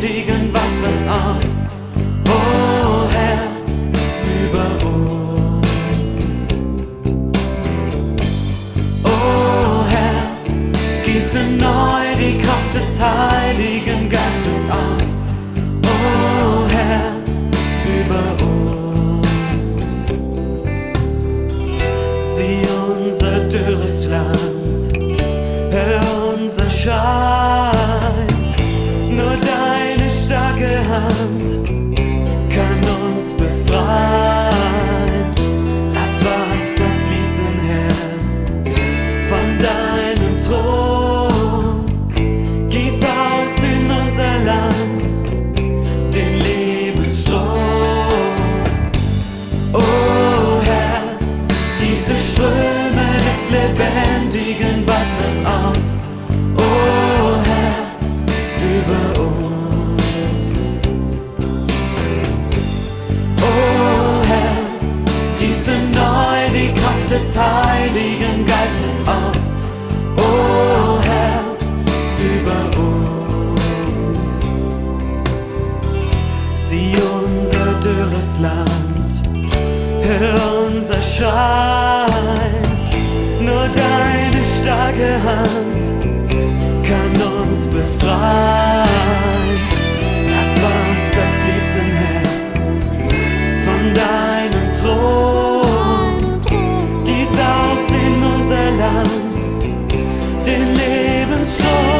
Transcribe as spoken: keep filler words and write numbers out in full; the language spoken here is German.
lebendigen Wassers aus. O Herr, über uns. O Herr, gieße neu die Kraft des Heiligen Geistes aus. O Herr, über uns. Sieh unser dürres Land, hör unser Schein. Nur deine starke Hand kann uns befreien. Lass Wasser fließen, Herr, von deinem Thron. Gieß aus in unser Land den Lebensstrom. O Herr, gieße Ströme des lebendigen Wassers aus. O Herr, über uns. O Herr, gieße neu die Kraft des Heiligen Geistes aus. O Herr, über uns. Sieh unser dürres Land, hör unser Schein. Nur deine starke Hand kann uns befreien. Lass Wasser fließen, Herr, von deinem Thron. Gieß aus in unser Land den Lebensstrom.